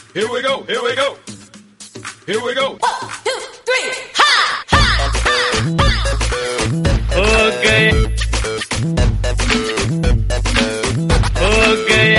Here we go, here we go. Here we go. 1, 2, 3, ha, ha, ha, ha. Okay. Okay.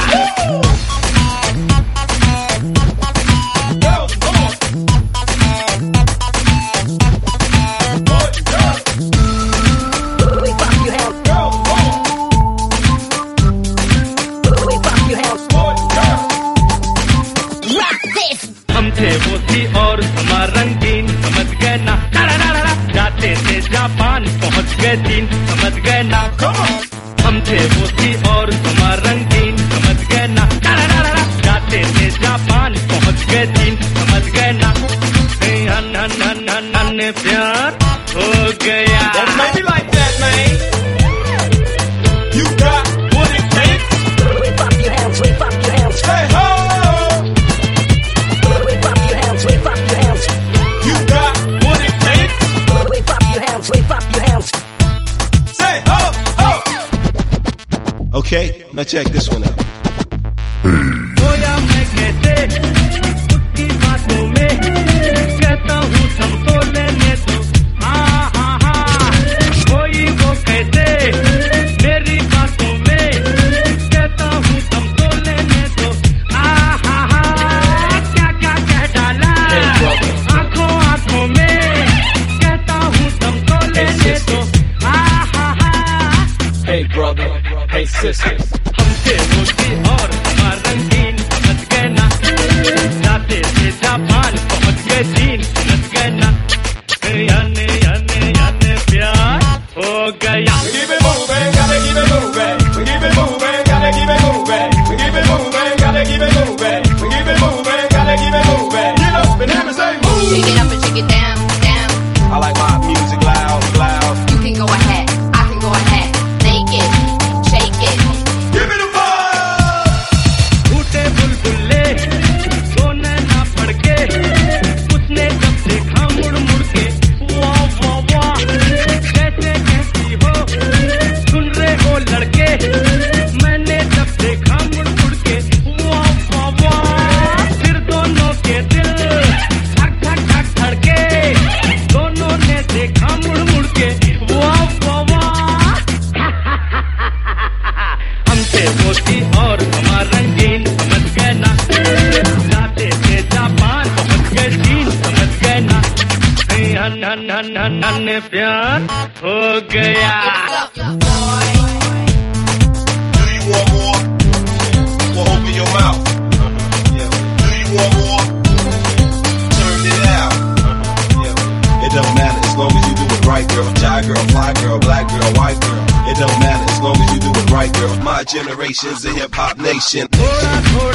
वो थी और समा रंगीन समझ गए ना जाते थे जापान पहुंच गए चीन समझ गए ना हम थे वो थी और समा रंगीन समझ गए ना जाते थे जापान पहुंच गए चीन समझ गए ना हन हन हन हन हन प्यार हो गया Maybe like that, man. You got what it takes. Wave up your hands, wave up your hands. Hey ho! Wave up your hands, wave up your hands. You got what it takes. Wave up your hands, wave up your hands. Say ho, ho. Okay, now check this one out. खोया मैं कैसे उसकी बातों में कहता हूँ तुमको लेने दो कोई वो कैसे मेरी बातों में कहता हूँ तुमको लेने दो क्या क्या कह डाला आंखों आंखों में कहता हूँ तुमको लेने दो Hey brother, hey sister. हमसे मोटी और रंगीन समझ गए ना जाते थे जापान पहुंच गए चीन समझ गए ना याने याने याने प्यार हो गया Keep it moving, gotta keep it moving. We keep it moving, gotta keep it moving. We keep it moving, gotta keep it moving. We keep it moving, gotta keep it moving. Get up and hear me say move. Shake it up and shake it down, down. I like my music loud, loud. You can go ahead, I can go ahead. Make it, shake it. Give me the vibe. टूटे बुलबुले सोने ना पड़ के उसने जब देखा मुड़ मुड़ के वाह वाह वाह कैसे कहती हो सुन रहे हो लड़के मैंने जब देखा मुड़ मुड़ के वाह वाह वाह फिर दोनों के दिल धक धक धक धड़के दोनों ने देखा मुड़ मुड़ के वाह वाह वाह हमसे मोती और हमारा रंगीन समझ गए ना जाते थे जापान पहुंच गए चीन समझ गए ना हन हन हन हन हन प्यार हो गया Do you want more? Well, open your mouth. Yeah. Do you want more? Turn it out. Yeah. It don't matter as long as you do it right, girl. Shy girl, fly girl, black girl, white girl. It don't matter as long as you do it right, girl. My generation's a hip hop nation. थोड़ा थोड़ा